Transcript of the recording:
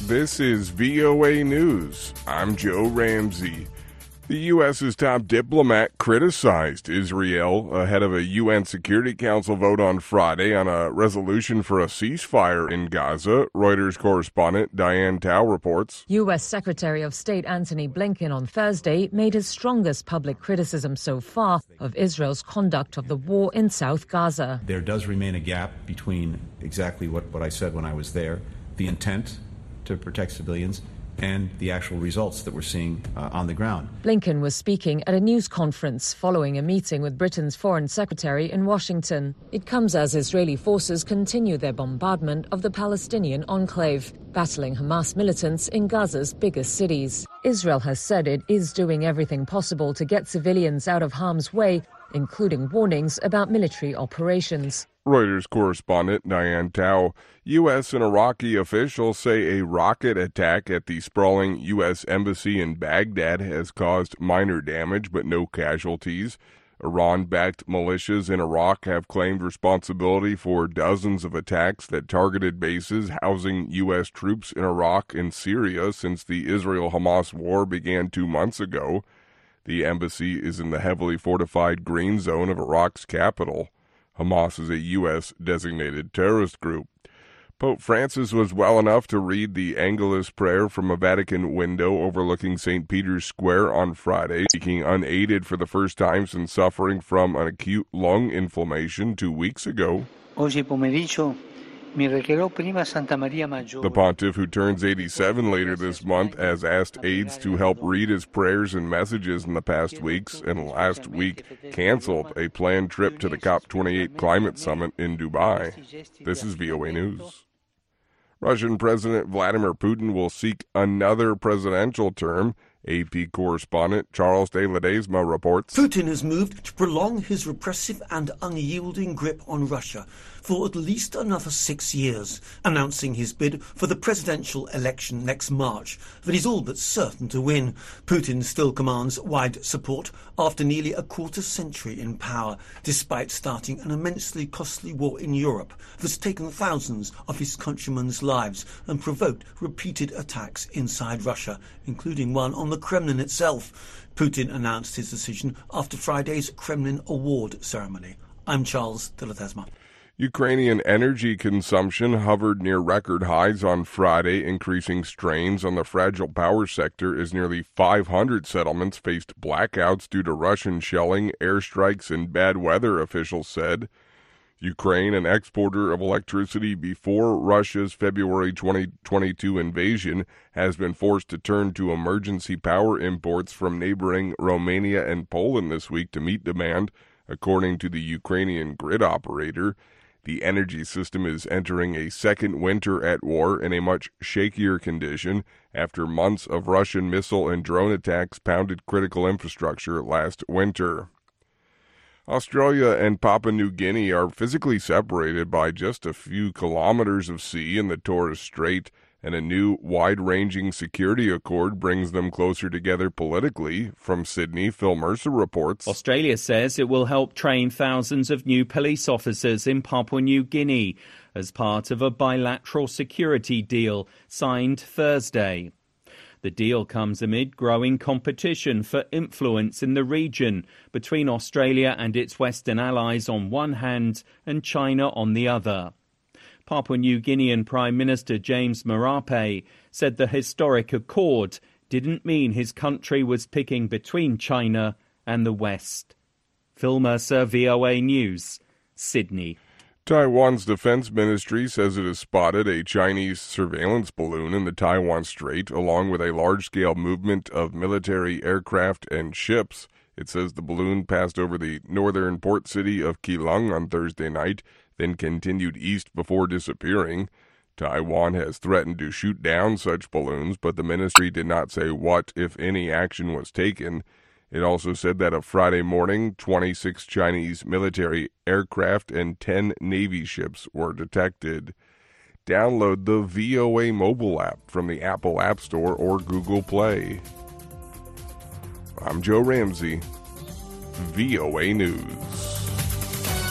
This is VOA News. I'm Joe Ramsey. The U.S.'s top diplomat criticized Israel ahead of a UN Security Council vote on Friday on a resolution for a ceasefire in Gaza. Reuters correspondent Diane Tao reports. U.S. Secretary of State Antony Blinken on Thursday made his strongest public criticism so far of Israel's conduct of the war in South Gaza. There does remain a gap between exactly what I said when I was there, the intent to protect civilians, and the actual results that we're seeing on the ground. Blinken was speaking at a news conference following a meeting with Britain's Foreign Secretary in Washington. It comes as Israeli forces continue their bombardment of the Palestinian enclave, battling Hamas militants in Gaza's biggest cities. Israel has said it is doing everything possible to get civilians out of harm's way, including warnings about military operations. Reuters correspondent Diane Tao. U.S. and Iraqi officials say a rocket attack at the sprawling U.S. embassy in Baghdad has caused minor damage but no casualties. Iran-backed militias in Iraq have claimed responsibility for dozens of attacks that targeted bases housing U.S. troops in Iraq and Syria since the Israel-Hamas war began 2 months ago. The embassy is in the heavily fortified green zone of Iraq's capital. Hamas is a U.S.-designated terrorist group. Pope Francis was well enough to read the Angelus prayer from a Vatican window overlooking St. Peter's Square on Friday, speaking unaided for the first time since suffering from an acute lung inflammation 2 weeks ago. The pontiff, who turns 87 later this month, has asked aides to help read his prayers and messages in the past weeks, and last week canceled a planned trip to the COP28 climate summit in Dubai. This is VOA News. Russian President Vladimir Putin will seek another presidential term. AP correspondent Charles de Ledesma reports. Putin has moved to prolong his repressive and unyielding grip on Russia for at least another 6 years, announcing his bid for the presidential election next March that he's all but certain to win. Putin still commands wide support after nearly a quarter century in power, despite starting an immensely costly war in Europe that's taken thousands of his countrymen's lives and provoked repeated attacks inside Russia, including one on the Kremlin itself. Putin announced his decision after Friday's Kremlin Award ceremony. I'm Charles de Ledesma. Ukrainian energy consumption hovered near record highs on Friday, increasing strains on the fragile power sector as nearly 500 settlements faced blackouts due to Russian shelling, airstrikes, and bad weather, officials said. Ukraine, an exporter of electricity before Russia's February 2022 invasion, has been forced to turn to emergency power imports from neighboring Romania and Poland this week to meet demand, according to the Ukrainian grid operator. The energy system is entering a second winter at war in a much shakier condition after months of Russian missile and drone attacks pounded critical infrastructure last winter. Australia and Papua New Guinea are physically separated by just a few kilometers of sea in the Torres Strait, and a new wide-ranging security accord brings them closer together politically. From Sydney, Phil Mercer reports. Australia says it will help train thousands of new police officers in Papua New Guinea as part of a bilateral security deal signed Thursday. The deal comes amid growing competition for influence in the region between Australia and its Western allies on one hand and China on the other. Papua New Guinean Prime Minister James Marape said the historic accord didn't mean his country was picking between China and the West. Phil Mercer, VOA News, Sydney. Taiwan's defense ministry says it has spotted a Chinese surveillance balloon in the Taiwan Strait, along with a large-scale movement of military aircraft and ships. It says the balloon passed over the northern port city of Keelung on Thursday night, then continued east before disappearing. Taiwan has threatened to shoot down such balloons, but the ministry did not say what, if any, action was taken. It also said that of Friday morning, 26 Chinese military aircraft and 10 Navy ships were detected. Download the VOA mobile app from the Apple App Store or Google Play. I'm Joe Ramsey, VOA News.